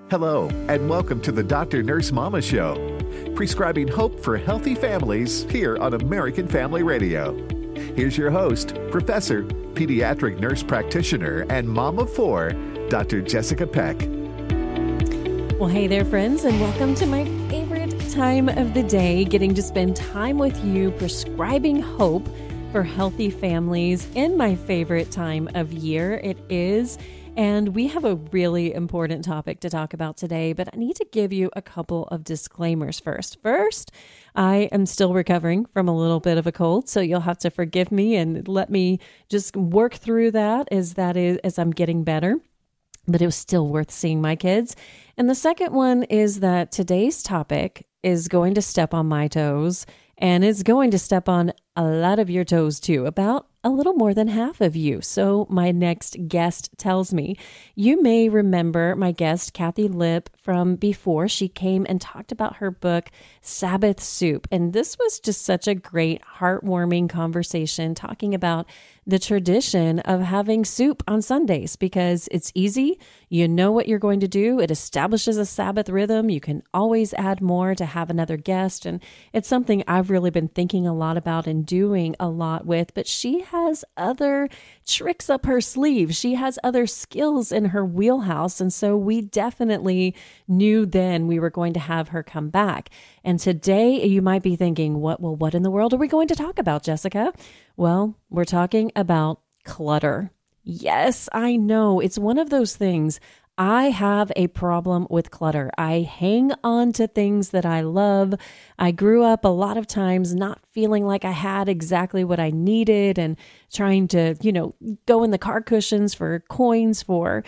Hello, and welcome to the Dr. Nurse Mama Show, prescribing hope for healthy families here on American Family Radio. Here's your host, Professor, Pediatric Nurse Practitioner, and Mom of Four, Dr. Jessica Peck. Well, hey there, friends, and welcome to my favorite time of the day, getting to spend time with you, prescribing hope for healthy families in my favorite time of year. It is. And we have a really important topic to talk about today, but I need to give you a couple of disclaimers first. First, I am still recovering from a little bit of a cold, so you'll have to forgive me and let me just work through that as I'm getting better. But it was still worth seeing my kids. And the second one is that today's topic is going to step on my toes, and it's going to step on a lot of your toes too, about a little more than half of you. So my next guest tells me. You may remember my guest, Kathy Lipp, from before. She came and talked about her book, Sabbath Soup. And this was just such a great, heartwarming conversation talking about the tradition of having soup on Sundays because it's easy. You know what you're going to do. It establishes a Sabbath rhythm. You can always add more to have another guest. And it's something I've really been thinking a lot about and doing a lot with. But she has other tricks up her sleeve. She has other skills in her wheelhouse. And so we definitely knew then we were going to have her come back. And today you might be thinking, what in the world are we going to talk about, Jessica? Well, we're talking about clutter. Yes, I know. It's one of those things. I have a problem with clutter. I hang on to things that I love. I grew up a lot of times not feeling like I had exactly what I needed and trying to, go in the car cushions for coins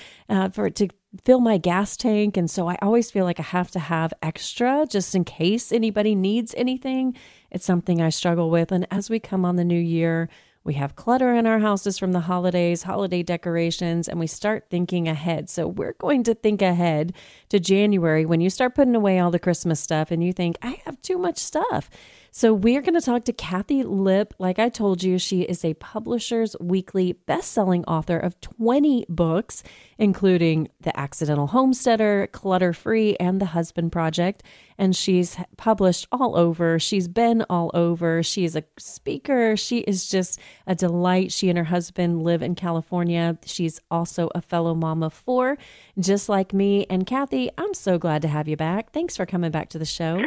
to fill my gas tank. And so I always feel like I have to have extra just in case anybody needs anything. It's something I struggle with. And as we come on the new year, we have clutter in our houses from the holidays, holiday decorations, and we start thinking ahead. So we're going to think ahead to January when you start putting away all the Christmas stuff and you think, I have too much stuff. So we're going to talk to Kathy Lipp. Like I told you, she is a Publishers Weekly best-selling author of 20 books, including The Accidental Homesteader, Clutter Free, and The Husband Project. And she's published all over. She's been all over. She is a speaker. She is just a delight. She and her husband live in California. She's also a fellow mom of four, just like me. And Kathy, I'm so glad to have you back. Thanks for coming back to the show.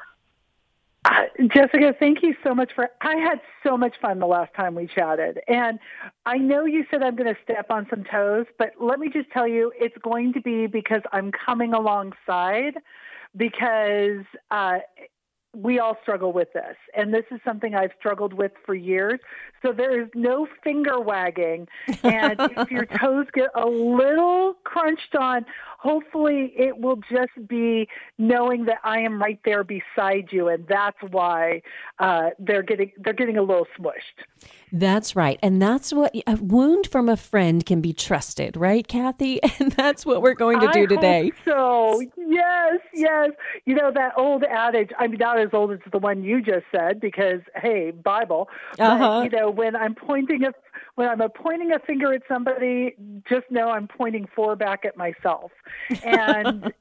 Jessica, thank you so much I had so much fun the last time we chatted. And I know you said I'm going to step on some toes, but let me just tell you, it's going to be because I'm coming alongside because we all struggle with this. And this is something I've struggled with for years. So there is no finger wagging. And if your toes get a little crunched on, hopefully it will just be knowing that I am right there beside you. And that's why they're getting a little smushed. That's right. And that's what a wound from a friend can be trusted, right, Kathy? And that's what we're going to do today. So yes. That old adage, I mean, not as old as the one you just said, because, hey, Bible, but, when I'm pointing a finger at somebody, just know I'm pointing four back at myself. And,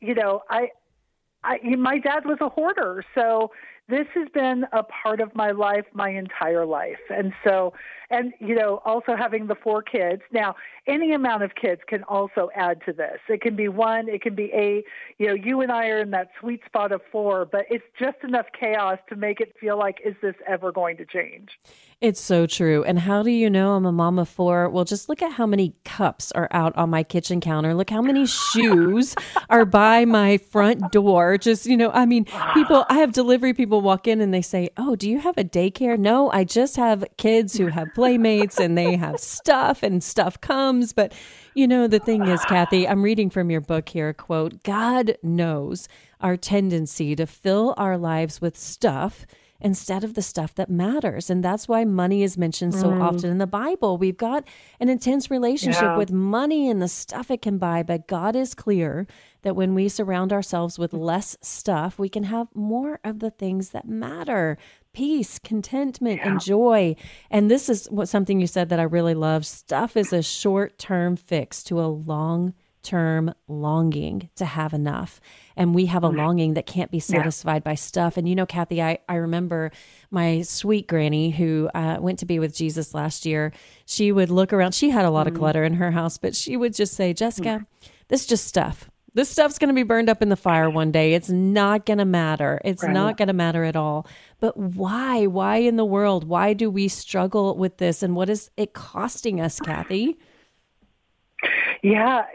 my dad was a hoarder, so this has been a part of my life my entire life. And so, also having the four kids. Now, any amount of kids can also add to this. It can be one, it can be eight. You and I are in that sweet spot of four, but it's just enough chaos to make it feel like, is this ever going to change? It's so true. And how do you know I'm a mom of four? Well, just look at how many cups are out on my kitchen counter. Look how many shoes are by my front door. Just, I have delivery people walk in and they say, oh, do you have a daycare? No, I just have kids who have playmates and they have stuff and stuff comes. But, the thing is, Kathy, I'm reading from your book here, a quote, God knows our tendency to fill our lives with stuff instead of the stuff that matters. And that's why money is mentioned so often in the Bible. We've got an intense relationship with money and the stuff it can buy, but God is clear that when we surround ourselves with less stuff, we can have more of the things that matter. Peace, contentment, and joy. And this is something you said that I really love. Stuff is a short-term fix to a long term longing to have enough. And we have a longing that can't be satisfied by stuff. And, Kathy, I remember my sweet granny who went to be with Jesus last year. She would look around. She had a lot of clutter in her house, but she would just say, Jessica, this is just stuff. This stuff's going to be burned up in the fire one day. It's not going to matter. It's not going to matter at all. But why? Why in the world? Why do we struggle with this? And what is it costing us, Kathy? Yeah,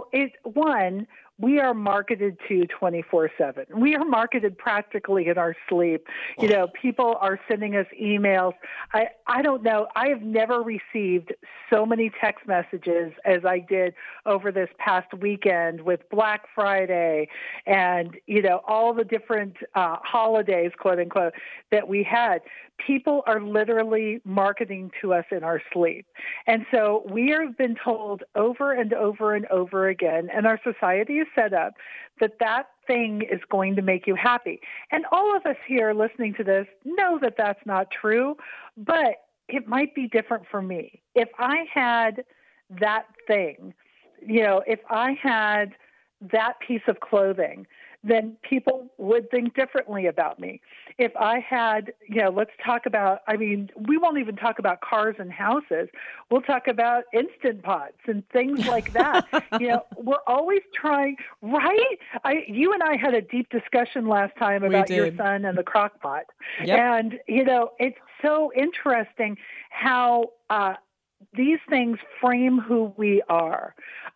we are marketed to 24/7. We are marketed practically in our sleep. People are sending us emails. I don't know. I have never received so many text messages as I did over this past weekend with Black Friday and, all the different holidays, quote unquote, that we had. People are literally marketing to us in our sleep. And so we have been told over and over and over again, and our society is set up that thing is going to make you happy. And all of us here listening to this know that that's not true, but it might be different for me. If I had that thing, if I had that piece of clothing, then people would think differently about me. If I had, let's talk about, we won't even talk about cars and houses. We'll talk about Instant Pots and things like that. We're always trying, right? You and I had a deep discussion last time about your son and the crock pot. Yep. And, it's so interesting how, these things frame who we are.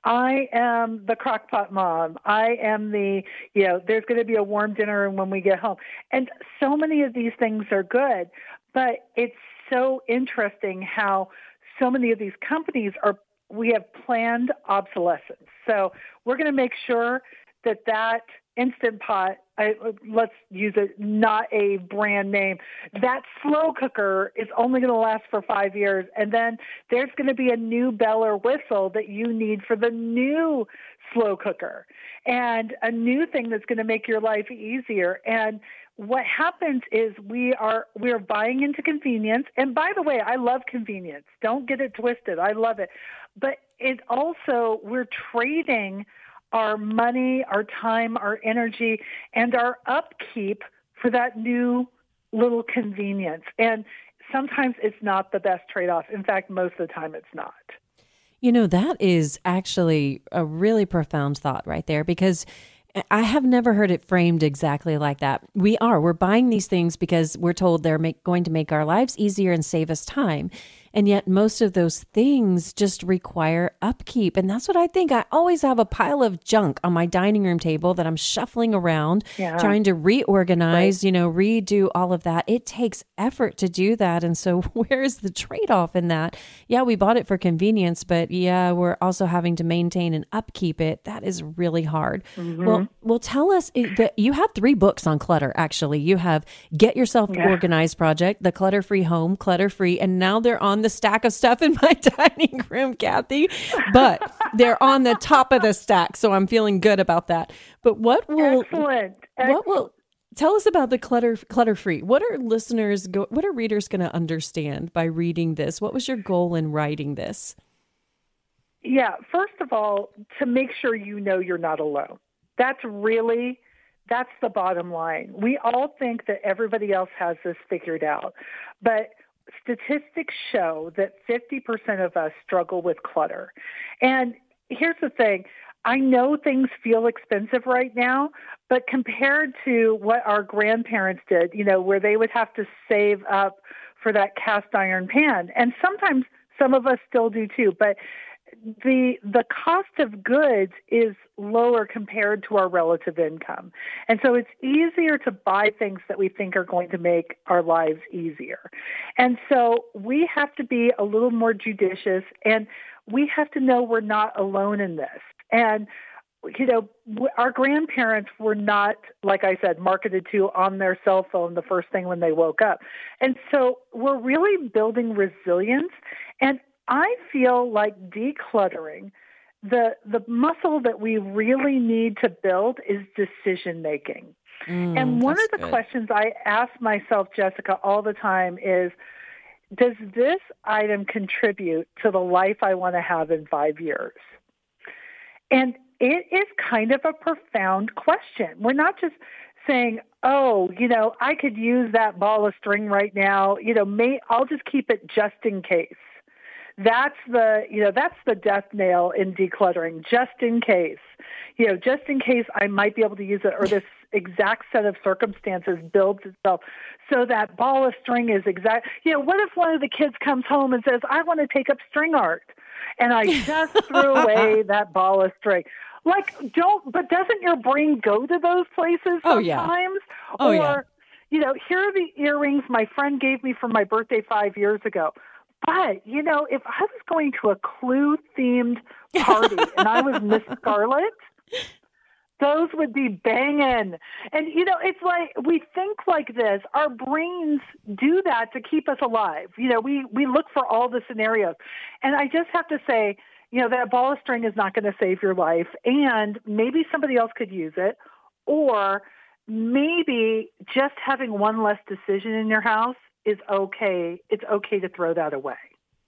I am the crockpot mom. I am there's going to be a warm dinner when we get home. And so many of these things are good, but it's so interesting how so many of these companies we have planned obsolescence. So we're going to make sure that Instant Pot, let's use it, not a brand name, that slow cooker is only going to last for 5 years. And then there's going to be a new bell or whistle that you need for the new slow cooker and a new thing that's going to make your life easier. And what happens is we're buying into convenience. And by the way, I love convenience. Don't get it twisted. I love it. But it also, we're trading our money, our time, our energy, and our upkeep for that new little convenience. And sometimes it's not the best trade-off. In fact, most of the time it's not. That is actually a really profound thought right there, because I have never heard it framed exactly like that. We're buying these things because we're told they're going to make our lives easier and save us time. And yet most of those things just require upkeep. And that's what I think. I always have a pile of junk on my dining room table that I'm shuffling around, trying to reorganize, redo all of that. It takes effort to do that. And so where's the trade-off in that? Yeah, we bought it for convenience, but we're also having to maintain and upkeep it. That is really hard. Mm-hmm. Well, tell us that you have 3 books on clutter, actually. You have Get Yourself Organized Project, The Clutter-Free Home, Clutter-Free, and now they're on the stack of stuff in my dining room, Kathy, but they're on the top of the stack. So I'm feeling good about that. But Excellent. Tell us about the clutter-free. What are readers going to understand by reading this? What was your goal in writing this? Yeah. First of all, to make sure you're not alone. That's the bottom line. We all think that everybody else has this figured out, but statistics show that 50% of us struggle with clutter. And here's the thing. I know things feel expensive right now, but compared to what our grandparents did, where they would have to save up for that cast iron pan, and sometimes some of us still do too, but the cost of goods is lower compared to our relative income. And so it's easier to buy things that we think are going to make our lives easier. And so we have to be a little more judicious, and we have to know we're not alone in this. And our grandparents were not, like I said, marketed to on their cell phone the first thing when they woke up. And so we're really building resilience. And I feel like decluttering, the muscle that we really need to build is decision making. And one of the questions I ask myself, Jessica, all the time is, does this item contribute to the life I want to have in 5 years? And it is kind of a profound question. We're not just saying, oh, I could use that ball of string right now. I'll just keep it just in case. That's the death nail in decluttering, just in case. Just in case I might be able to use it, or this exact set of circumstances builds itself. So that ball of string is exact. What if one of the kids comes home and says, I want to take up string art, and I just threw away that ball of string? But doesn't your brain go to those places sometimes? Oh, yeah. Here are the earrings my friend gave me for my birthday 5 years ago. But, if I was going to a Clue-themed party and I was Miss Scarlet, those would be banging. And, it's like we think like this. Our brains do that to keep us alive. We look for all the scenarios. And I just have to say, that ball of string is not going to save your life. And maybe somebody else could use it. Or maybe just having one less decision in your house is okay. It's okay to throw that away.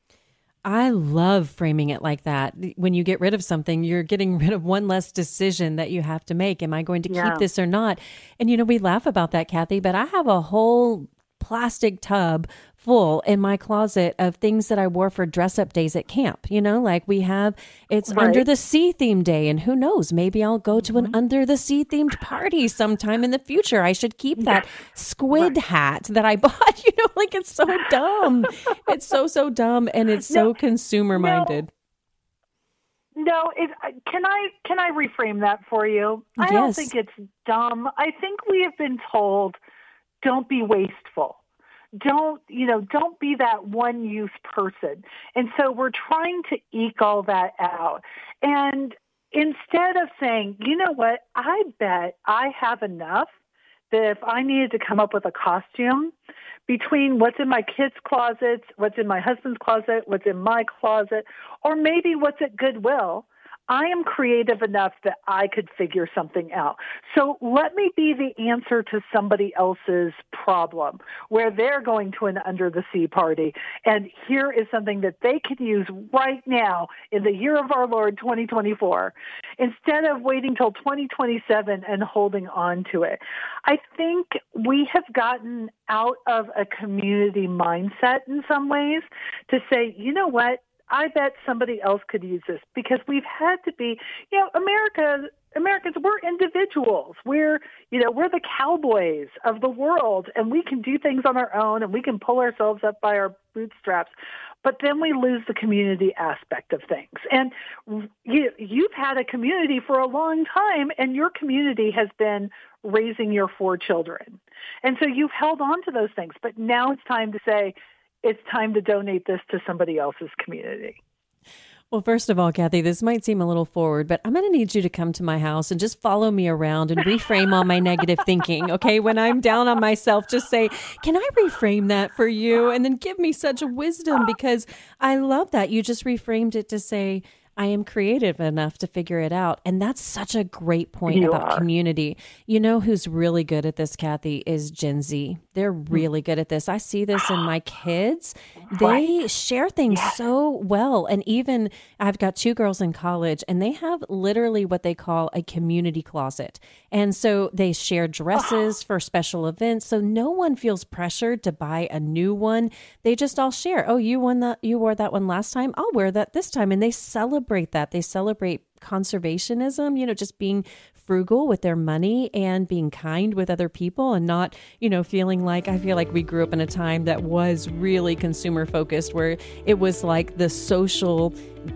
I love framing it like that. When you get rid of something, you're getting rid of one less decision that you have to make. Am I going to keep this or not? And, we laugh about that, Kathy, but I have a whole plastic tub full in my closet of things that I wore for dress up days at camp. It's right. Under the Sea themed day, and who knows, maybe I'll go to an Under the Sea themed party sometime in the future. I should keep that squid hat that I bought. It's so dumb. It's so dumb, and it's so consumer minded. No, can I reframe that for you? I don't think it's dumb. I think we have been told, don't be wasteful. Don't be that one-use person. And so we're trying to eke all that out. And instead of saying, you know what, I bet I have enough that if I needed to come up with a costume between what's in my kids' closets, what's in my husband's closet, what's in my closet, or maybe what's at Goodwill, I am creative enough that I could figure something out. So let me be the answer to somebody else's problem where they're going to an Under the Sea party. And here is something that they can use right now in the year of our Lord, 2024, instead of waiting till 2027 and holding on to it. I think we have gotten out of a community mindset in some ways to say, you know what? I bet somebody else could use this, because we've had to be, Americans, we're individuals. We're the cowboys of the world, and we can do things on our own, and we can pull ourselves up by our bootstraps. But then we lose the community aspect of things. And you've had a community for a long time, and your community has been raising your 4 children. And so you've held on to those things. But now it's time to say, it's time to donate this to somebody else's community. Well, first of all, Kathy, this might seem a little forward, but I'm going to need you to come to my house and just follow me around and reframe all my negative thinking. Okay. When I'm down on myself, just say, can I reframe that for you? And then give me such wisdom, because I love that. You just reframed it to say, I am creative enough to figure it out. And that's such a great point about community. You know who's really good at this, Kathy, is Gen Z. They're really good at this. I see this in my kids. They share things so well. And even I've got 2 girls in college, and they have literally what they call a community closet. And so they share dresses for special events. So no one feels pressured to buy a new one. They just all share. Oh, you wore that one last time. I'll wear that this time. And they celebrate that. They celebrate conservationism, just being frugal with their money and being kind with other people, and not, feeling like, I feel like we grew up in a time that was really consumer focused, where it was like the social,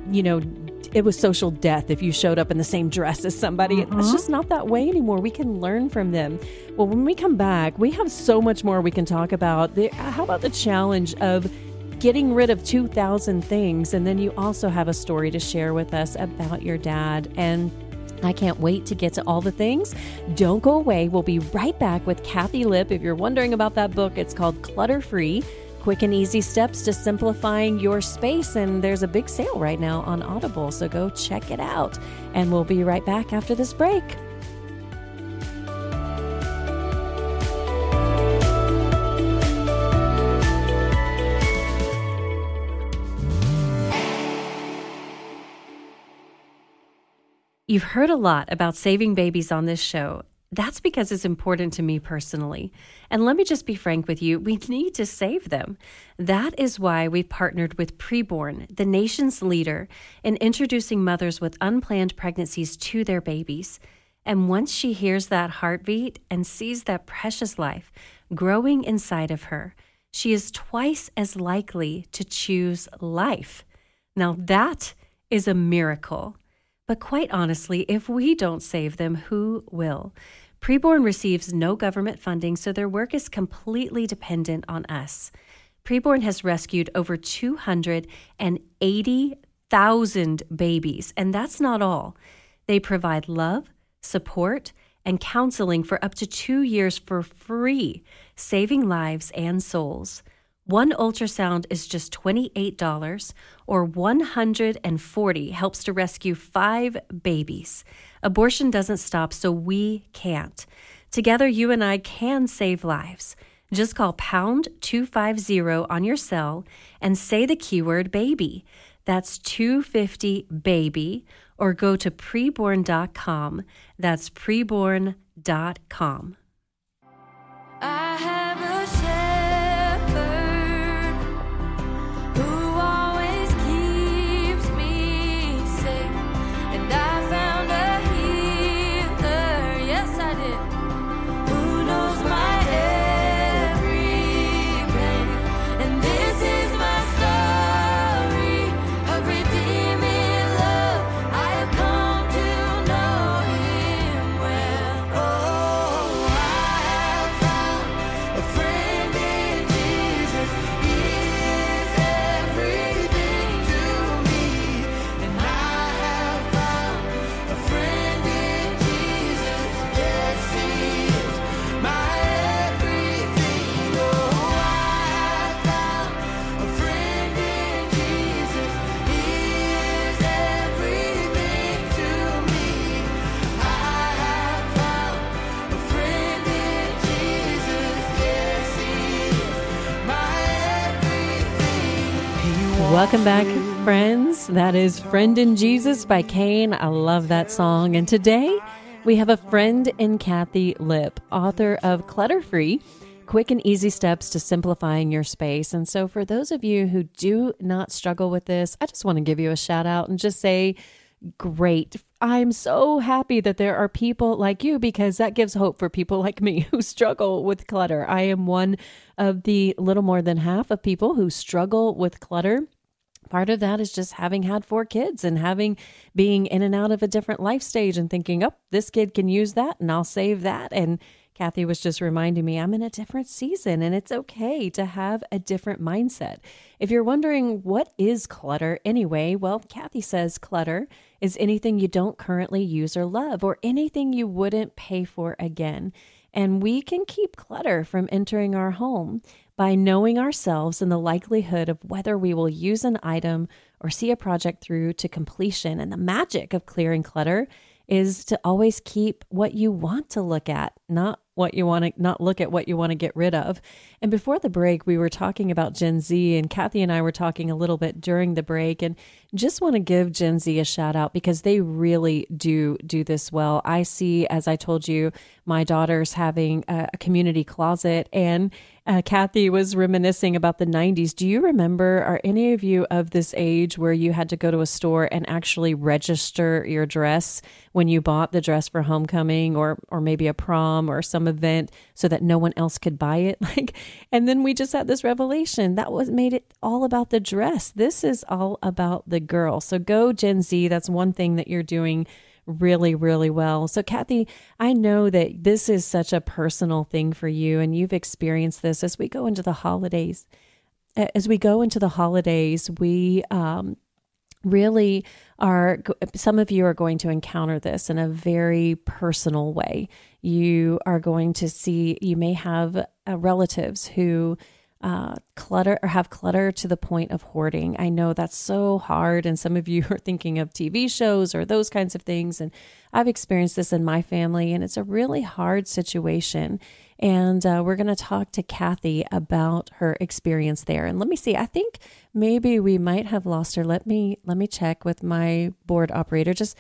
it was social death if you showed up in the same dress as somebody. It's just not that way anymore. We can learn from them. Well, when we come back, we have so much more we can talk about. How about the challenge of getting rid of 2,000 things? And then you also have a story to share with us about your dad. And I can't wait to get to all the things. Don't go away. We'll be right back with Kathy Lipp. If you're wondering about that book, it's called Clutter Free: Quick and Easy Steps to Simplifying Your Space. And there's a big sale right now on Audible, so go check it out. And we'll be right back after this break. You've heard a lot about saving babies on this show. That's because it's important to me personally. And let me just be frank with you, we need to save them. That is why we've partnered with Preborn, the nation's leader in introducing mothers with unplanned pregnancies to their babies. And once she hears that heartbeat and sees that precious life growing inside of her, she is twice as likely to choose life. Now that is a miracle. But quite honestly, if we don't save them, who will? Preborn receives no government funding, so their work is completely dependent on us. Preborn has rescued over 280,000 babies, and that's not all. They provide love, support, and counseling for up to 2 years for free, saving lives and souls. One ultrasound is just $28, or $140 helps to rescue 5 babies. Abortion doesn't stop, so we can't. Together, you and I can save lives. Just call pound 250 on your cell and say the keyword baby. That's 250 baby, or go to preborn.com. That's preborn.com. I have a shepherd who always keeps me safe, and I found a healer, yes I did, who knows my every pain, and this is my story of redeeming love. I have come to know him well. Oh, I have found a friend in Jesus. He is everything to me, and I have found a friend in Jesus. Yes, he is my everything. Oh, I have found a friend in Jesus. He is everything to me. I have found a friend in Jesus. Yes, he is my everything. Welcome back, friends. That is Friend in Jesus by Kane. I love that song. And today we have a friend in Kathy Lipp, author of Clutter Free, Quick and Easy Steps to Simplifying Your Space. And so for those of you who do not struggle with this, I just want to give you a shout out and just say, great. I'm so happy that there are people like you, because that gives hope for people like me who struggle with clutter. I am one of the little more than half of people who struggle with clutter. Part of that is just having had 4 kids and being in and out of a different life stage and thinking, oh, this kid can use that and I'll save that. And Kathy was just reminding me I'm in a different season, and it's okay to have a different mindset. If you're wondering what is clutter anyway, well, Kathy says clutter is anything you don't currently use or love, or anything you wouldn't pay for again. And we can keep clutter from entering our home by knowing ourselves and the likelihood of whether we will use an item or see a project through to completion. And the magic of clearing clutter is to always keep what you want to look at, not look at what you want to get rid of. And before the break, we were talking about Gen Z, and Kathy and I were talking a little bit during the break, and just want to give Gen Z a shout out because they really do this well. I see, as I told you, my daughter's having a community closet, and Kathy was reminiscing about the 90s. Do you remember, are any of you of this age where you had to go to a store and actually register your dress when you bought the dress for homecoming or maybe a prom or some event so that no one else could buy it? And then we just had this revelation that made it all about the dress. This is all about the girl. So go Gen Z. That's one thing that you're doing really, really well. So Kathy, I know that this is such a personal thing for you, and you've experienced this as we go into the holidays. We really are, some of you are going to encounter this in a very personal way. You are going to see, you may have relatives who clutter or have clutter to the point of hoarding. I know that's so hard, and some of you are thinking of TV shows or those kinds of things, and I've experienced this in my family, and it's a really hard situation. And we're going to talk to Kathy about her experience there. And let me see, I think maybe we might have lost her. Let me check with my board operator. Just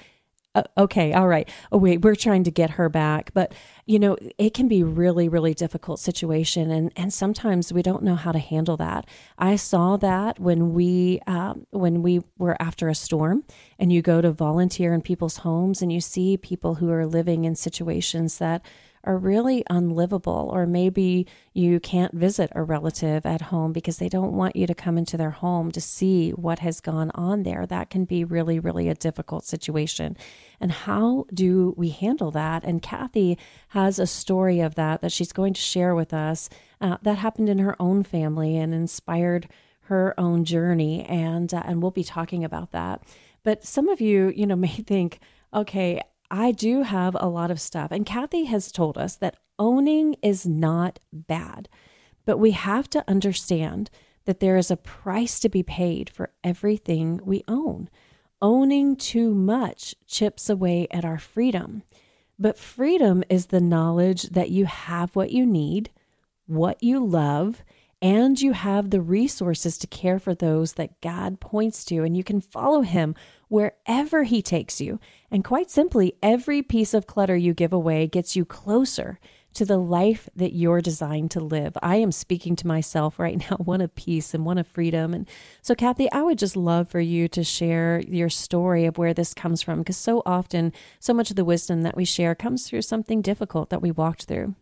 Okay, all right. Oh, wait, we're trying to get her back. But, it can be really, really difficult situation. And sometimes we don't know how to handle that. I saw that when we were after a storm, and you go to volunteer in people's homes and you see people who are living in situations that are really unlivable, or maybe you can't visit a relative at home because they don't want you to come into their home to see what has gone on there. That can be really, really a difficult situation. And how do we handle that? And Kathy has a story of that she's going to share with us that happened in her own family and inspired her own journey. And we'll be talking about that. But some of you, may think, okay, I do have a lot of stuff. And Kathy has told us that owning is not bad, but we have to understand that there is a price to be paid for everything we own. Owning too much chips away at our freedom. But freedom is the knowledge that you have what you need, what you love, and you have the resources to care for those that God points to, and you can follow him wherever he takes you. And quite simply, every piece of clutter you give away gets you closer to the life that you're designed to live. I am speaking to myself right now, one of peace and one of freedom. And so, Kathy, I would just love for you to share your story of where this comes from, because so often, so much of the wisdom that we share comes through something difficult that we walked through.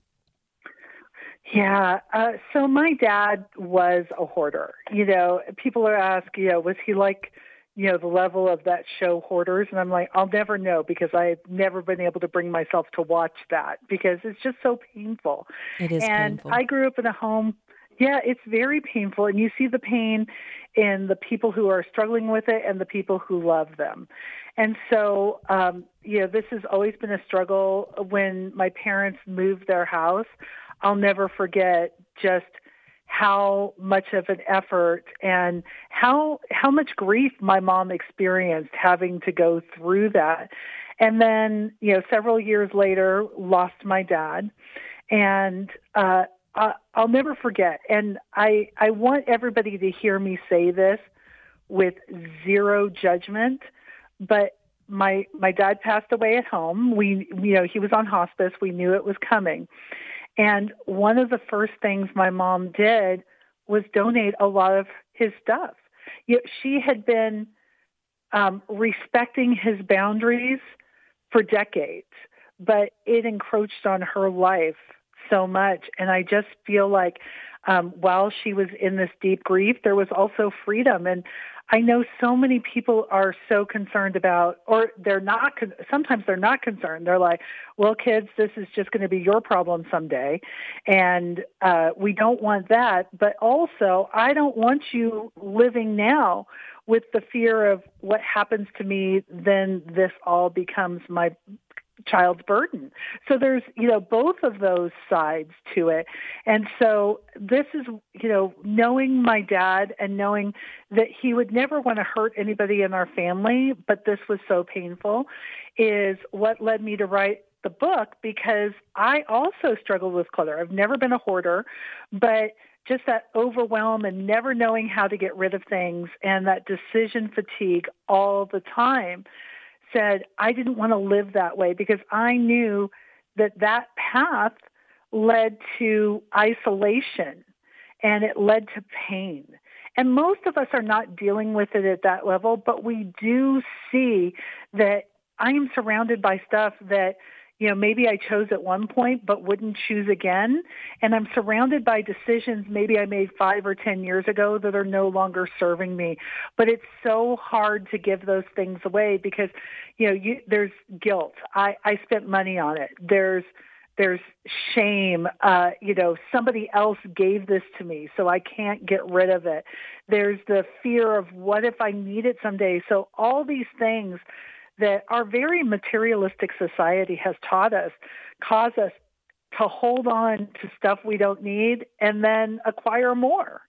Yeah. So my dad was a hoarder. People are asking, was he like, the level of that show Hoarders? And I'm like, I'll never know, because I've never been able to bring myself to watch that, because it's just so painful. It is painful. I grew up in a home. Yeah, it's very painful. And you see the pain in the people who are struggling with it and the people who love them. And so, this has always been a struggle. When my parents moved their house, I'll never forget just how much of an effort and how much grief my mom experienced having to go through that. And then, several years later, lost my dad. And I'll never forget. And I want everybody to hear me say this with zero judgment, but my dad passed away at home. He was on hospice. We knew it was coming. And one of the first things my mom did was donate a lot of his stuff. She had been respecting his boundaries for decades, but it encroached on her life so much. And I just feel like while she was in this deep grief, there was also freedom. And I know so many people are so concerned about, or they're not, sometimes they're not concerned. They're like, well, kids, this is just going to be your problem someday. And we don't want that. But also, I don't want you living now with the fear of what happens to me, then this all becomes my child's burden. So there's, both of those sides to it. And so this is, knowing my dad and knowing that he would never want to hurt anybody in our family, but this was so painful, is what led me to write the book, because I also struggled with clutter. I've never been a hoarder, but just that overwhelm and never knowing how to get rid of things and that decision fatigue all the time said I didn't want to live that way, because I knew that path led to isolation and it led to pain. And most of us are not dealing with it at that level, but we do see that I am surrounded by stuff that, maybe I chose at one point but wouldn't choose again. And I'm surrounded by decisions maybe I made 5 or 10 years ago that are no longer serving me. But it's so hard to give those things away because, there's guilt. I spent money on it. There's shame. Somebody else gave this to me, so I can't get rid of it. There's the fear of what if I need it someday. So all these things that our very materialistic society has taught us cause us to hold on to stuff we don't need and then acquire more.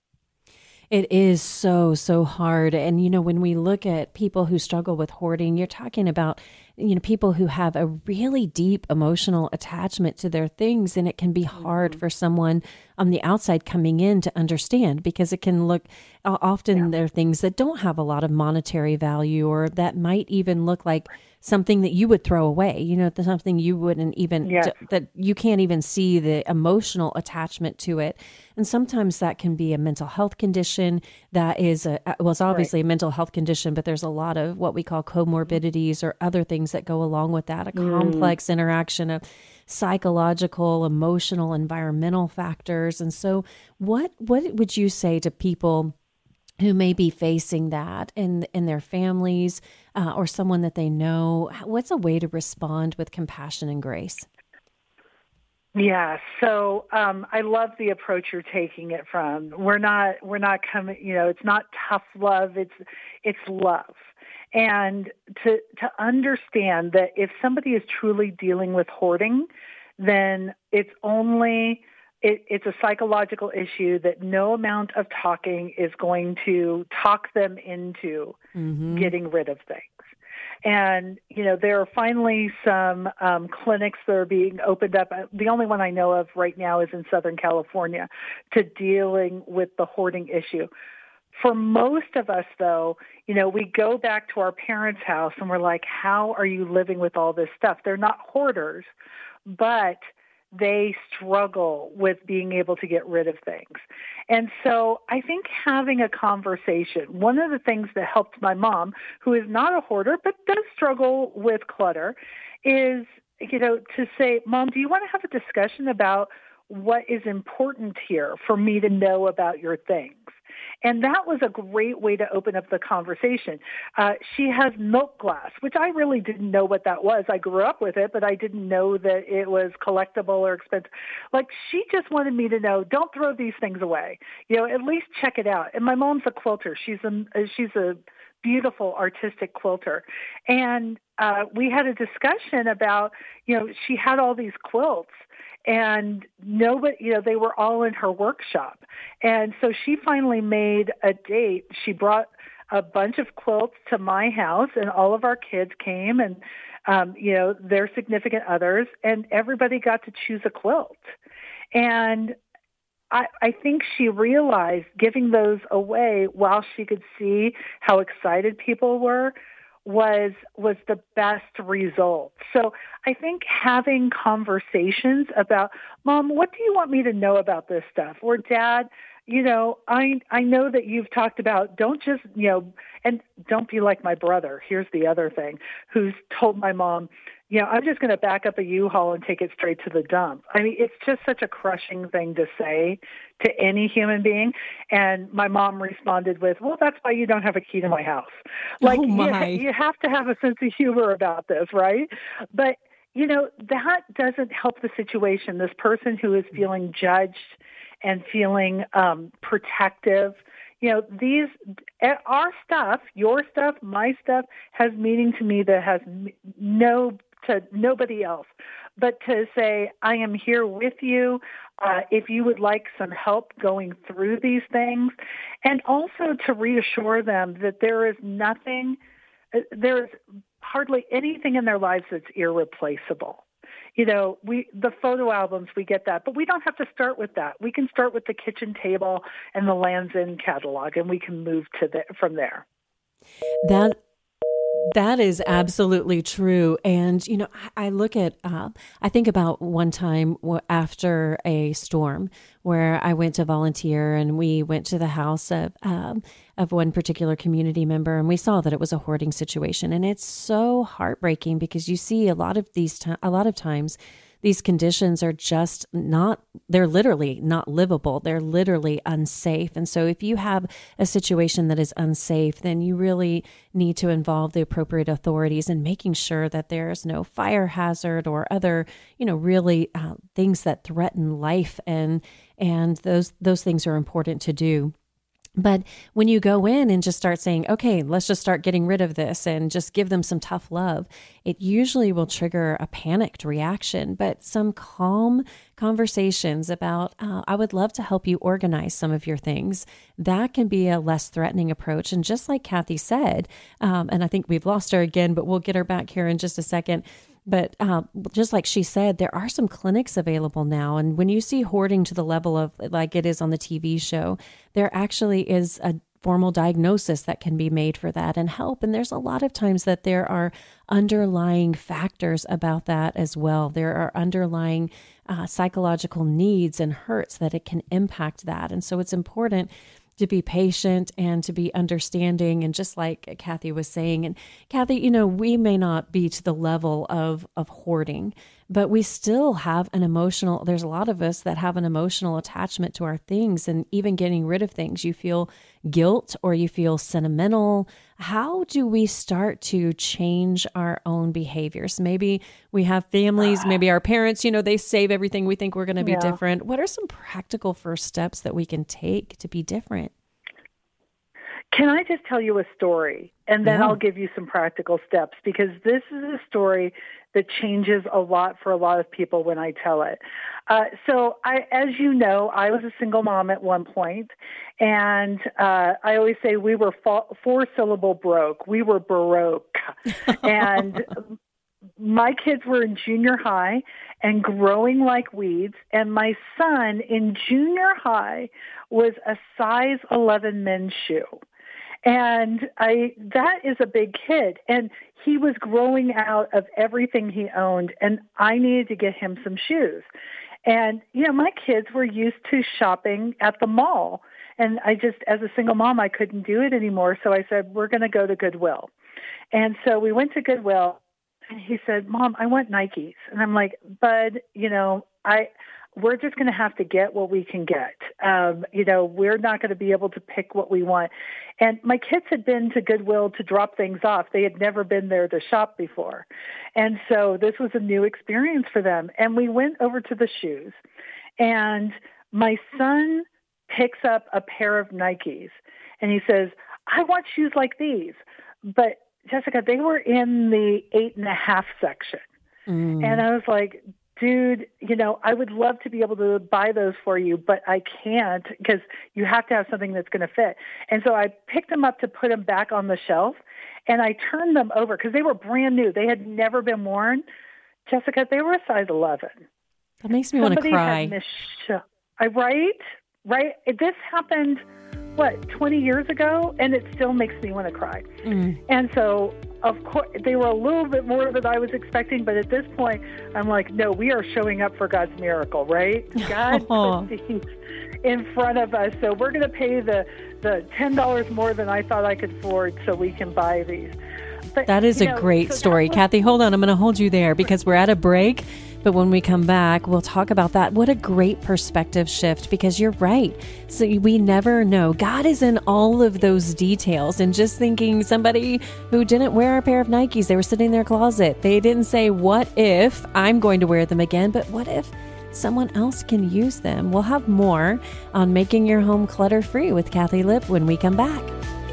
It is so, so hard. And, when we look at people who struggle with hoarding, you're talking about people who have a really deep emotional attachment to their things, and it can be hard for someone on the outside coming in to understand, because it can look, often there are things that don't have a lot of monetary value, or that might even look like something that you would throw away, something you wouldn't even, that you can't even see the emotional attachment to it. And sometimes that can be a mental health condition that is, it's obviously a mental health condition, but there's a lot of what we call comorbidities or other things that go along with that, a complex interaction of psychological, emotional, environmental factors. And so what would you say to people who may be facing that in their families or someone that they know? What's a way to respond with compassion and grace? Yeah, so I love the approach you're taking it from. We're not coming, it's not tough love, it's love. And to understand that if somebody is truly dealing with hoarding, then it's a psychological issue that no amount of talking is going to talk them into getting rid of things. And, there are finally some clinics that are being opened up. The only one I know of right now is in Southern California, to dealing with the hoarding issue. For most of us, though, we go back to our parents' house and we're like, how are you living with all this stuff? They're not hoarders, but they struggle with being able to get rid of things. And so I think having a conversation, one of the things that helped my mom, who is not a hoarder but does struggle with clutter, is, to say, Mom, do you want to have a discussion about what is important here for me to know about your things? And that was a great way to open up the conversation. She has milk glass, which I really didn't know what that was. I grew up with it, but I didn't know that it was collectible or expensive. Like, she just wanted me to know, don't throw these things away. At least check it out. And my mom's a quilter. She's a beautiful artistic quilter. And we had a discussion about, she had all these quilts. And nobody, they were all in her workshop. And so she finally made a date. She brought a bunch of quilts to my house, and all of our kids came, and, their significant others, and everybody got to choose a quilt. And I think she realized giving those away while she could see how excited people were was the best result. So I think having conversations about, Mom, what do you want me to know about this stuff? Or Dad, I know that you've talked about, don't just, and don't be like my brother. Here's the other thing, who's told my mom, I'm just going to back up a U-Haul and take it straight to the dump. I mean, it's just such a crushing thing to say to any human being. And my mom responded with, well, that's why you don't have a key to my house. Like, you have to have a sense of humor about this, right? But, that doesn't help the situation. This person who is feeling judged and feeling protective, our stuff, your stuff, my stuff, has meaning to me that has to nobody else. But to say, I am here with you if you would like some help going through these things, and also to reassure them that there's hardly anything in their lives that's irreplaceable. The photo albums, we get that, but we don't have to start with that. We can start with the kitchen table and the Lands' End catalog, and we can move from there. That is absolutely true. And, I look at, I think about one time after a storm where I went to volunteer, and we went to the house of one particular community member, and we saw that it was a hoarding situation. And it's so heartbreaking because you see a lot of times these conditions are just they're literally not livable. They're literally unsafe. And so if you have a situation that is unsafe, then you really need to involve the appropriate authorities in making sure that there's no fire hazard or other, really things that threaten life. And those things are important to do. But when you go in and just start saying, okay, let's just start getting rid of this and just give them some tough love, it usually will trigger a panicked reaction. But some calm conversations about, I would love to help you organize some of your things, that can be a less threatening approach. And just like Kathy said, and I think we've lost her again, but we'll get her back here in just a second. But just like she said, there are some clinics available now. And when you see hoarding to the level of like it is on the TV show, there actually is a formal diagnosis that can be made for that and help. And there's a lot of times that there are underlying factors about that as well. There are underlying psychological needs and hurts that it can impact that. And so it's important to be patient and to be understanding. And just like Kathy was saying, and Kathy, we may not be to the level of hoarding, but we still have there's a lot of us that have an emotional attachment to our things, and even getting rid of things. You feel guilt or you feel sentimental. How do we start to change our own behaviors? Maybe we have families, maybe our parents, they save everything. We think we're going to be different. What are some practical first steps that we can take to be different? Can I just tell you a story, and then I'll give you some practical steps, because this is a story that changes a lot for a lot of people when I tell it. So as you know, I was a single mom at one point, and I always say we were four-syllable broke. We were baroque. And my kids were in junior high and growing like weeds, and my son in junior high was a size 11 men's shoe. And that is a big kid. And he was growing out of everything he owned, and I needed to get him some shoes. And, my kids were used to shopping at the mall. And as a single mom, I couldn't do it anymore. So I said, we're going to go to Goodwill. And so we went to Goodwill, and he said, Mom, I want Nikes. And I'm like, Bud, we're just going to have to get what we can get. We're not going to be able to pick what we want. And my kids had been to Goodwill to drop things off. They had never been there to shop before. And so this was a new experience for them. And we went over to the shoes, and my son picks up a pair of Nikes, and he says, I want shoes like these. But Jessica, they were in the 8.5 section. And I was like, dude, I would love to be able to buy those for you, but I can't, because you have to have something that's going to fit. And so I picked them up to put them back on the shelf, and I turned them over because they were brand new. They had never been worn. Jessica, they were a size 11. That makes me want to cry. Right? This happened, 20 years ago? And it still makes me want to cry. And so, of course, they were a little bit more than I was expecting, but at this point, I'm like, no, we are showing up for God's miracle, right? God put these in front of us, so we're going to pay the $10 more than I thought I could afford so we can buy these. But, that is a great story. Kathy, hold on. I'm going to hold you there because we're at a break. But when we come back, we'll talk about that. What a great perspective shift, because you're right. So we never know. God is in all of those details. And just thinking somebody who didn't wear a pair of Nikes, they were sitting in their closet. They didn't say, what if I'm going to wear them again? But what if someone else can use them? We'll have more on making your home clutter-free with Kathy Lipp when we come back.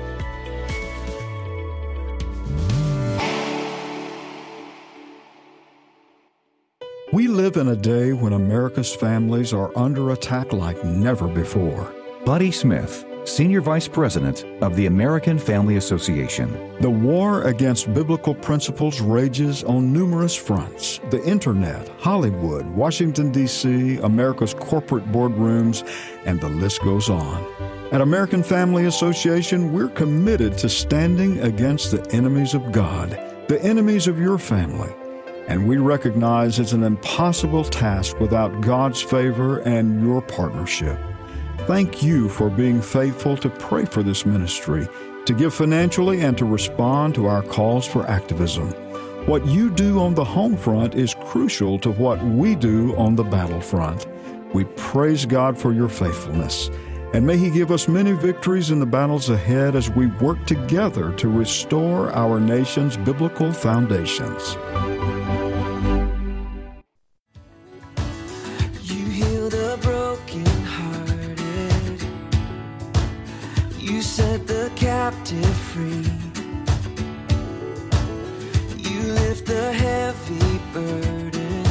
We live in a day when America's families are under attack like never before. Buddy Smith, Senior Vice President of the American Family Association. The war against biblical principles rages on numerous fronts. The internet, Hollywood, Washington, D.C., America's corporate boardrooms, and the list goes on. At American Family Association, we're committed to standing against the enemies of God, the enemies of your family. And we recognize it's an impossible task without God's favor and your partnership. Thank you for being faithful to pray for this ministry, to give financially, and to respond to our calls for activism. What you do on the home front is crucial to what we do on the battlefront. We praise God for your faithfulness, and may He give us many victories in the battles ahead as we work together to restore our nation's biblical foundations. captive free. You lift the heavy burden,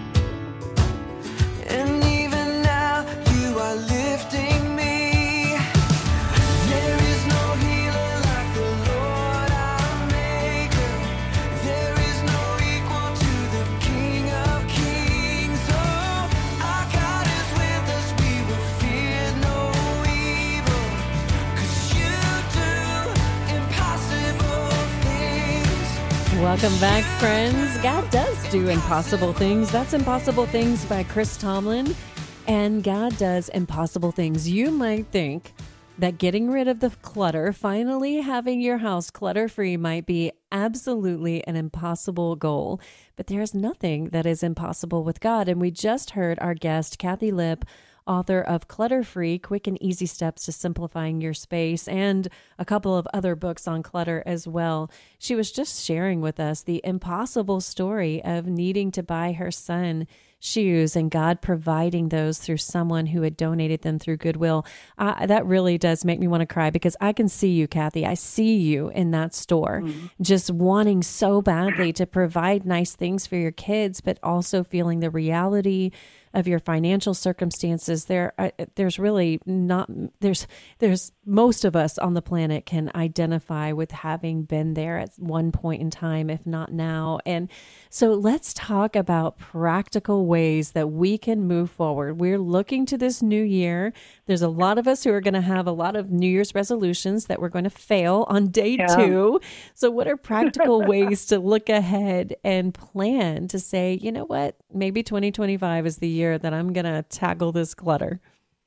and even now you are lifting me. There is no healer like the Lord our Maker. There is no equal to the King of Kings. Oh, our God is with us, we will fear no evil, 'cause you do impossible things. Welcome back, friends. God does do impossible things. That's Impossible Things by Chris Tomlin. And God does impossible things. You might think that getting rid of the clutter, finally having your house clutter-free, might be absolutely an impossible goal. But there's nothing that is impossible with God. And we just heard our guest, Kathy Lipp, author of Clutter-Free, Quick and Easy Steps to Simplifying Your Space, and a couple of other books on clutter as well. She was just sharing with us the impossible story of needing to buy her son shoes and God providing those through someone who had donated them through Goodwill. That really does make me want to cry, because I can see you, Kathy. I see you in that store, just wanting so badly to provide nice things for your kids, but also feeling the reality of your financial circumstances. There's really not, there's most of us on the planet can identify with having been there at one point in time, if not now. And so let's talk about practical ways that we can move forward. We're looking to this new year. There's a lot of us who are going to have a lot of New Year's resolutions that we're going to fail on day 2. So what are practical ways to look ahead and plan to say, you know what, maybe 2025 is the year that I'm going to tackle this clutter?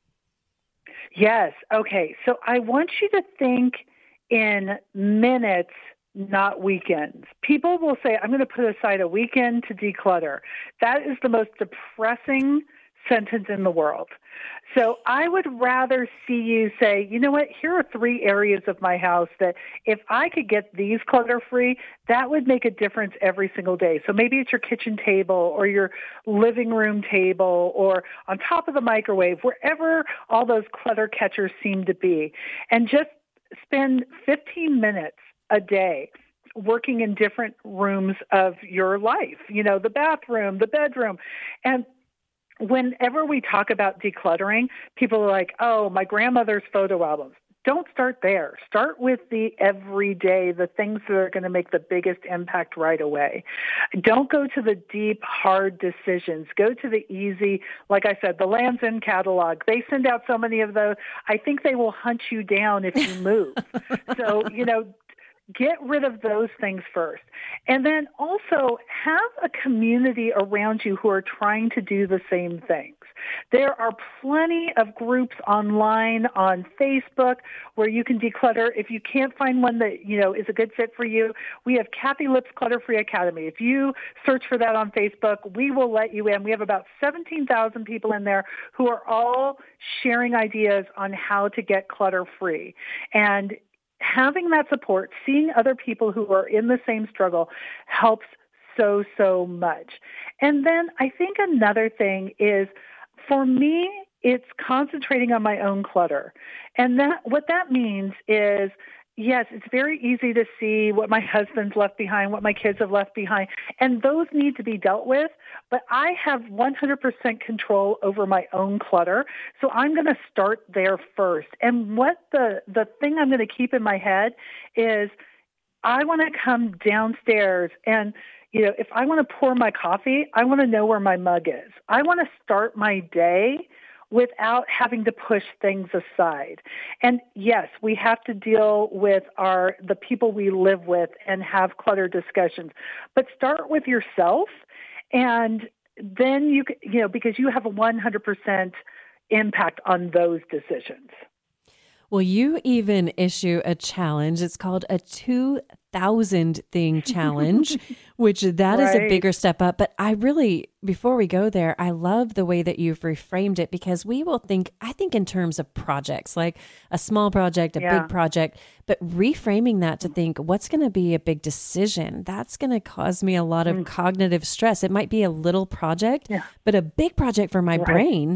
Yes. Okay. So I want you to think in minutes, not weekends. People will say, I'm going to put aside a weekend to declutter. That is the most depressing sentence in the world. So I would rather see you say, you know what, here are 3 areas of my house that if I could get these clutter-free, that would make a difference every single day. So maybe it's your kitchen table or your living room table or on top of the microwave, wherever all those clutter catchers seem to be. And just spend 15 minutes a day working in different rooms of your life, you know, the bathroom, the bedroom. And whenever we talk about decluttering, people are like, oh, my grandmother's photo albums. Don't start there. Start with the everyday, the things that are going to make the biggest impact right away. Don't go to the deep, hard decisions. Go to the easy, like I said, the Lands' End catalog. They send out so many of those. I think they will hunt you down if you move. So, you know, get rid of those things first. And then also have a community around you who are trying to do the same things. There are plenty of groups online on Facebook where you can declutter. If you can't find one that, you know, is a good fit for you, we have Kathy Lipp's Clutter-Free Academy. If you search for that on Facebook, we will let you in. We have about 17,000 people in there who are all sharing ideas on how to get clutter-free. And having that support, seeing other people who are in the same struggle helps so much. And then I think another thing is, for me, it's concentrating on my own clutter. And that what that means is, yes, it's very easy to see what my husband's left behind, what my kids have left behind, and those need to be dealt with. But I have 100% control over my own clutter, so I'm going to start there first. And what the thing I'm going to keep in my head is, I want to come downstairs and, you know, if I want to pour my coffee, I want to know where my mug is. I want to start my day without having to push things aside. And yes, we have to deal with the people we live with and have clutter discussions. But start with yourself, and then you know, because you have a 100% impact on those decisions. Well, you even issue a challenge. It's called a 2,000 thing challenge, which that is a bigger step up. But I really, before we go there, I love the way that you've reframed it, because we will think, I think in terms of projects, like a small project, a big project, but reframing that to think, what's going to be a big decision? That's going to cause me a lot of cognitive stress. It might be a little project, but a big project for my brain.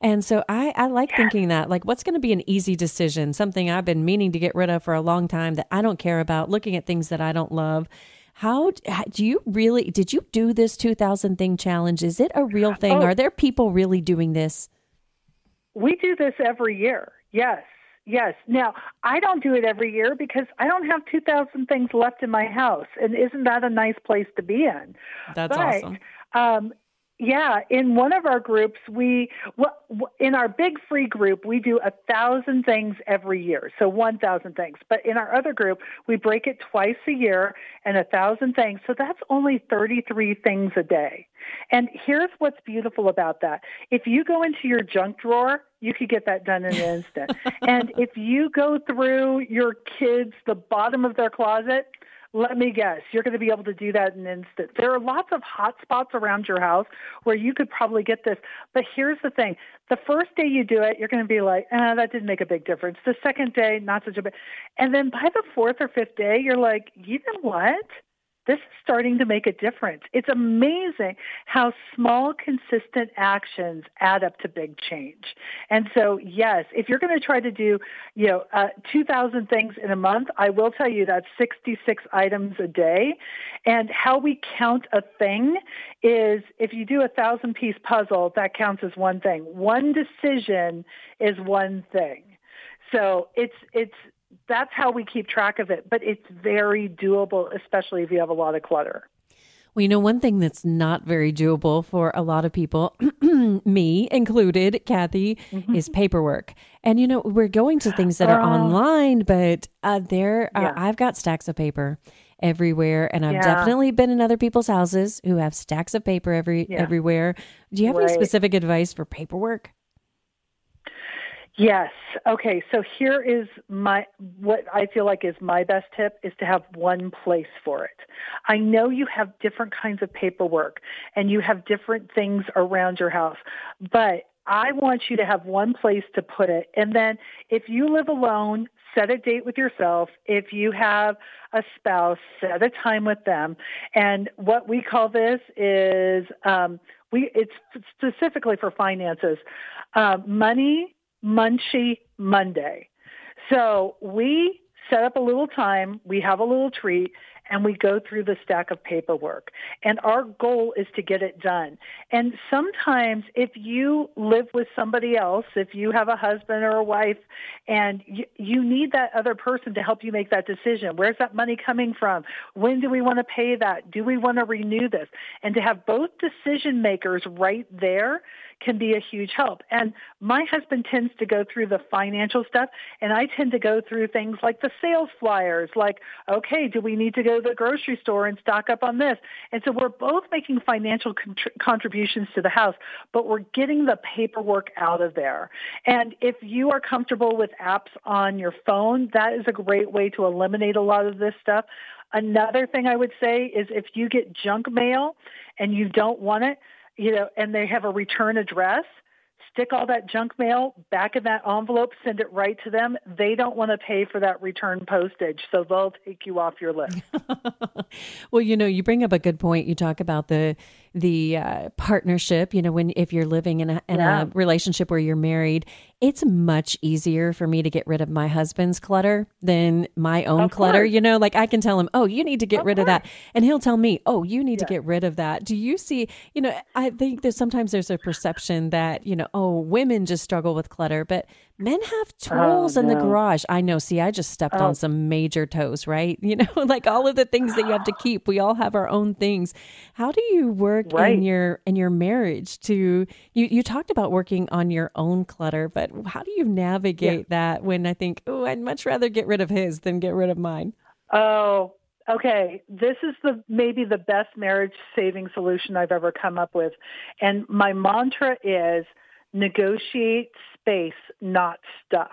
And so I like thinking that, like, what's going to be an easy decision, something I've been meaning to get rid of for a long time that I don't care about, looking at things that I don't love. How do you really, did you do this 2,000 thing challenge? Is it a real thing? Are there people really doing this? We do this every year. Yes. Yes. Now, I don't do it every year because I don't have 2,000 things left in my house. And isn't that a nice place to be in? That's awesome. Yeah, in one of our groups, in our big free group, we do 1,000 things every year, so 1,000 things. But in our other group, we break it twice a year and 1,000 things, so that's only 33 things a day. And here's what's beautiful about that. If you go into your junk drawer, you could get that done in an instant. And if you go through your kids, the bottom of their closet, let me guess, you're going to be able to do that in an instant. There are lots of hot spots around your house where you could probably get this. But here's the thing. The first day you do it, you're going to be like, that didn't make a big difference. The second day, not such a big. And then by the fourth or fifth day, you're like, you know what? This is starting to make a difference. It's amazing how small, consistent actions add up to big change. And so, yes, if you're going to try to do, 2,000 things in a month, I will tell you that's 66 items a day. And how we count a thing is if you do a 1,000-piece puzzle, that counts as one thing. One decision is one thing. So that's how we keep track of it, but it's very doable, especially if you have a lot of clutter. Well, one thing that's not very doable for a lot of people, me included, Kathy, is paperwork. And, we're going to things that are online, but I've got stacks of paper everywhere. And I've definitely been in other people's houses who have stacks of paper everywhere. Do you have any specific advice for paperwork? Yes. Okay. So here is what I feel like is my best tip is to have one place for it. I know you have different kinds of paperwork and you have different things around your house, but I want you to have one place to put it. And then if you live alone, set a date with yourself. If you have a spouse, set a time with them. And what we call this is, it's specifically for finances, Money Munchie Monday. So we set up a little time, we have a little treat, and we go through the stack of paperwork. And our goal is to get it done. And sometimes if you live with somebody else, if you have a husband or a wife, and you need that other person to help you make that decision. Where's that money coming from? When do we want to pay that? Do we want to renew this? And to have both decision makers right there can be a huge help. And my husband tends to go through the financial stuff, and I tend to go through things like the sales flyers, like, okay, do we need to go to the grocery store and stock up on this? And so we're both making financial contributions to the house, but we're getting the paperwork out of there. And if you are comfortable with apps on your phone, that is a great way to eliminate a lot of this stuff. Another thing I would say is if you get junk mail and you don't want it, and they have a return address, stick all that junk mail back in that envelope, send it right to them. They don't want to pay for that return postage, so they'll take you off your list. Well, you bring up a good point. You talk about the partnership, if you're living in a relationship where you're married, it's much easier for me to get rid of my husband's clutter than my own clutter. Like I can tell him, oh, you need to get rid of that. And he'll tell me, oh, you need to get rid of that. Do you see, I think that sometimes there's a perception that, women just struggle with clutter, but men have tools in the garage. I know. See, I just stepped on some major toes, right? Like all of the things that you have to keep, we all have our own things. How do you work in your marriage to, you talked about working on your own clutter, but how do you navigate that when I think, oh, I'd much rather get rid of his than get rid of mine? Oh, okay. This is maybe the best marriage saving solution I've ever come up with. And my mantra is negotiate space, not stuff.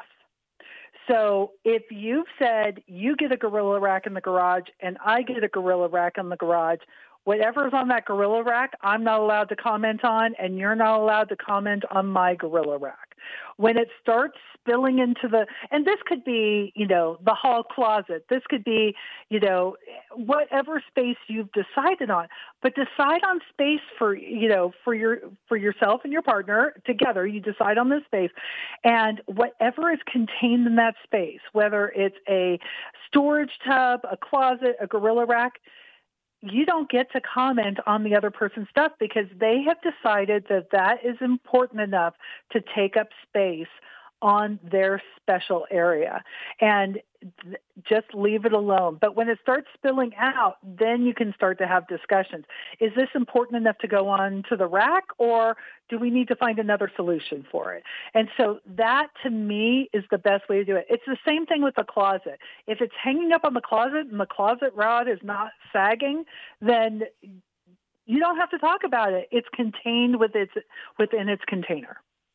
So if you've said you get a Gorilla Rack in the garage and I get a Gorilla Rack in the garage, whatever's on that Gorilla Rack, I'm not allowed to comment on, and you're not allowed to comment on my Gorilla Rack. When it starts spilling into and this could be, the hall closet. This could be, whatever space you've decided on, but decide on space for yourself and your partner together. You decide on this space, and whatever is contained in that space, whether it's a storage tub, a closet, a gorilla rack, you don't get to comment on the other person's stuff because they have decided that is important enough to take up space on their special area, and just leave it alone. But when it starts spilling out, then you can start to have discussions. Is this important enough to go on to the rack, or do we need to find another solution for it? And so that, to me, is the best way to do it. It's the same thing with the closet. If it's hanging up on the closet and the closet rod is not sagging, then you don't have to talk about it. It's contained within its container.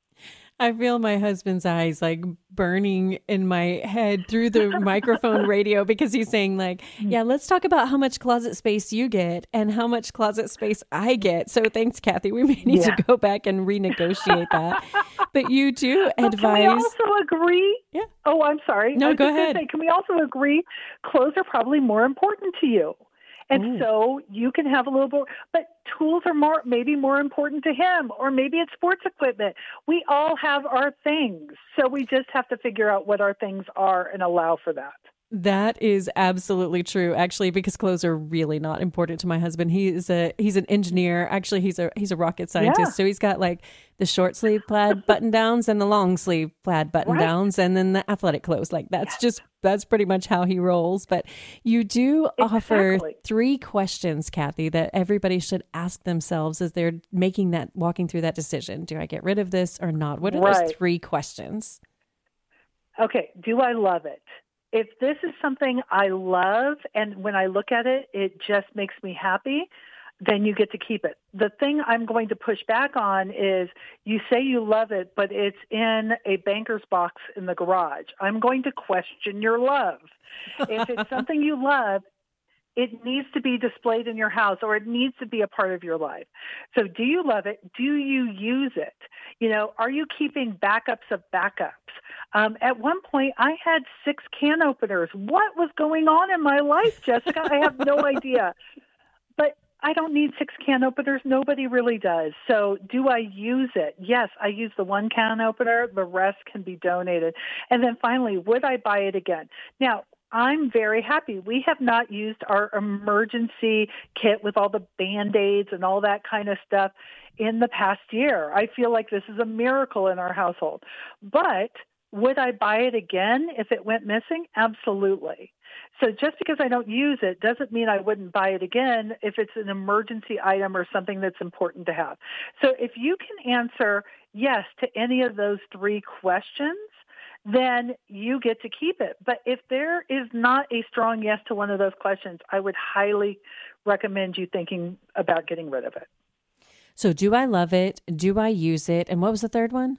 I feel my husband's eyes like burning in my head through the microphone radio because he's saying like, yeah, let's talk about how much closet space you get and how much closet space I get. So thanks, Kathy. We may need to go back and renegotiate that. But you do advise. Can we also agree? Yeah. Oh, I'm sorry. No, go ahead. Can we also agree clothes are probably more important to you? And so you can have a little bit, but tools are maybe more important to him, or maybe it's sports equipment. We all have our things. So we just have to figure out what our things are and allow for that. That is absolutely true, actually, because clothes are really not important to my husband. He's an engineer. Actually, he's a rocket scientist. Yeah. So he's got like the short sleeve plaid button downs and the long sleeve plaid button downs, and then the athletic clothes. Like that's pretty much how he rolls. But you do offer 3 questions, Kathy, that everybody should ask themselves as they're walking through that decision. Do I get rid of this or not? What are those 3 questions? Okay. Do I love it? If this is something I love and when I look at it, it just makes me happy, then you get to keep it. The thing I'm going to push back on is you say you love it, but it's in a banker's box in the garage. I'm going to question your love. If it's something you love, it needs to be displayed in your house, or it needs to be a part of your life. So do you love it? Do you use it? Are you keeping backups of backups? At one point, I had 6 can openers. What was going on in my life, Jessica? I have no idea. But I don't need 6 can openers. Nobody really does. So do I use it? Yes, I use the 1 can opener. The rest can be donated. And then finally, would I buy it again? Now, I'm very happy. We have not used our emergency kit with all the Band-Aids and all that kind of stuff in the past year. I feel like this is a miracle in our household. But would I buy it again if it went missing? Absolutely. So just because I don't use it doesn't mean I wouldn't buy it again if it's an emergency item or something that's important to have. So if you can answer yes to any of those 3 questions, then you get to keep it. But if there is not a strong yes to one of those questions, I would highly recommend you thinking about getting rid of it. So do I love it? Do I use it? And what was the third one?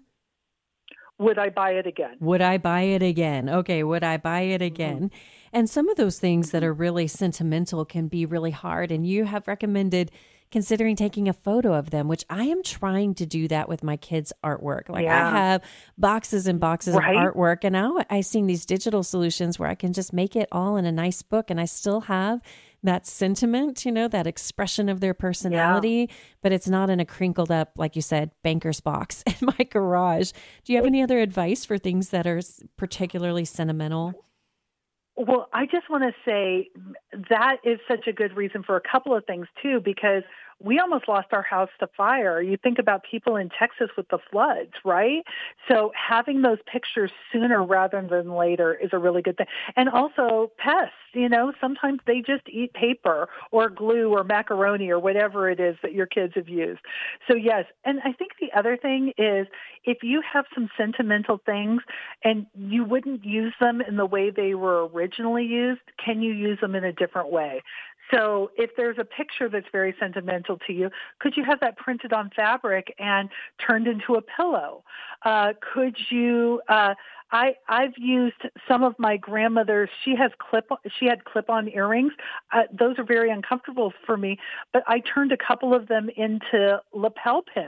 Would I buy it again? Would I buy it again? Okay, would I buy it again? Mm-hmm. And some of those things that are really sentimental can be really hard. And you have recommended considering taking a photo of them, which I am trying to do that with my kids' artwork. Like I have boxes and boxes of artwork, and now I've seen these digital solutions where I can just make it all in a nice book, and I still have that sentiment, that expression of their personality, but it's not in a crinkled up, like you said, banker's box in my garage. Do you have any other advice for things that are particularly sentimental? Well, I just want to say that is such a good reason for a couple of things, too, because we almost lost our house to fire. You think about people in Texas with the floods, right? So having those pictures sooner rather than later is a really good thing. And also pests, sometimes they just eat paper or glue or macaroni or whatever it is that your kids have used. So yes, and I think the other thing is if you have some sentimental things and you wouldn't use them in the way they were originally used, can you use them in a different way? So if there's a picture that's very sentimental to you, could you have that printed on fabric and turned into a pillow? Could you? I've used some of my grandmother's. She had clip-on earrings. Those are very uncomfortable for me, but I turned a couple of them into lapel pins.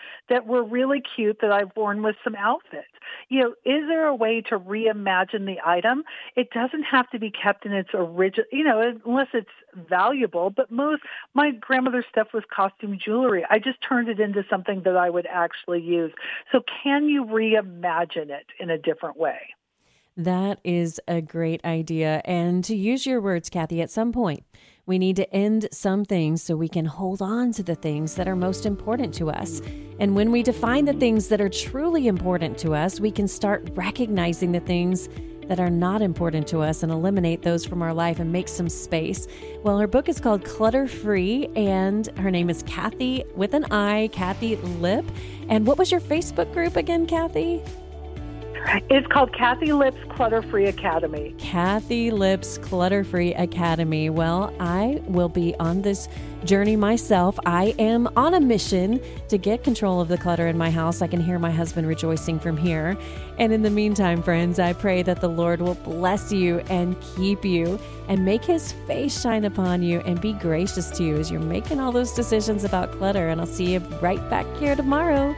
that were really cute that I've worn with some outfits. Is there a way to reimagine the item? It doesn't have to be kept in its original, unless it's valuable, but my grandmother's stuff was costume jewelry. I just turned it into something that I would actually use. So can you reimagine it in a different way? That is a great idea. And to use your words, Kathy, at some point, we need to end some things so we can hold on to the things that are most important to us. And when we define the things that are truly important to us, we can start recognizing the things that are not important to us and eliminate those from our life and make some space. Well, her book is called Clutter Free, and her name is Kathy with an I, Kathy Lipp. And what was your Facebook group again, Kathy? It's called Kathy Lipp's Clutter-Free Academy. Kathy Lipp's Clutter-Free Academy. Well, I will be on this journey myself. I am on a mission to get control of the clutter in my house. I can hear my husband rejoicing from here. And in the meantime, friends, I pray that the Lord will bless you and keep you and make his face shine upon you and be gracious to you as you're making all those decisions about clutter. And I'll see you right back here tomorrow.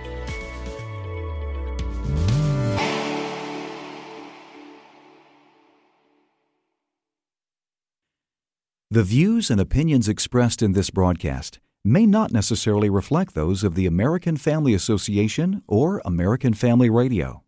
The views and opinions expressed in this broadcast may not necessarily reflect those of the American Family Association or American Family Radio.